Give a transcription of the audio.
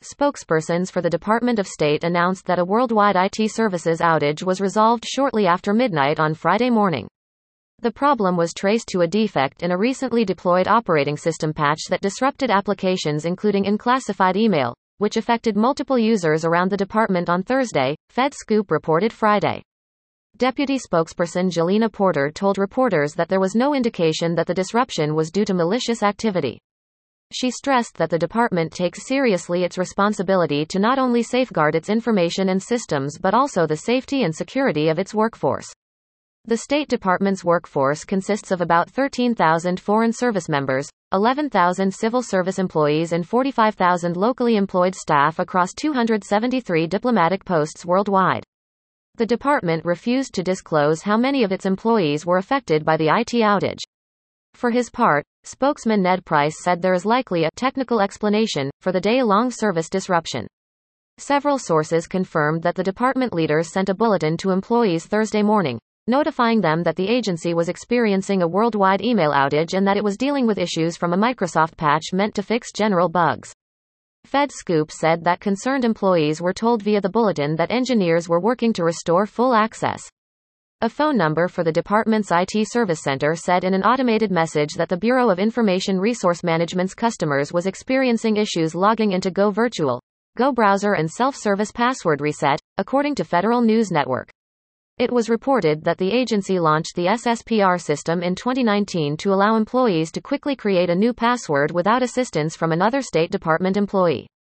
spokespersons for the Department of State announced that a worldwide IT services outage was resolved shortly after midnight on Friday morning. The problem was traced to a defect in a recently deployed operating system patch that disrupted applications including unclassified email, which affected multiple users around the department on Thursday, FedScoop reported Friday. Deputy spokesperson Jelena Porter told reporters that there was no indication that the disruption was due to malicious activity. She stressed that the department takes seriously its responsibility to not only safeguard its information and systems but also the safety and security of its workforce. The State Department's workforce consists of about 13,000 foreign service members, 11,000 civil service employees and 45,000 locally employed staff across 273 diplomatic posts worldwide. The department refused to disclose how many of its employees were affected by the IT outage. For his part, spokesman Ned Price said there is likely a technical explanation for the day-long service disruption. Several sources confirmed that the department leaders sent a bulletin to employees Thursday morning, notifying them that the agency was experiencing a worldwide email outage and that it was dealing with issues from a Microsoft patch meant to fix general bugs. FedScoop said that concerned employees were told via the bulletin that engineers were working to restore full access. A phone number for the department's IT service center said in an automated message that the Bureau of Information Resource Management's customers was experiencing issues logging into Go Virtual, Go Browser and self-service password reset, according to Federal News Network. It was reported that the agency launched the SSPR system in 2019 to allow employees to quickly create a new password without assistance from another State Department employee.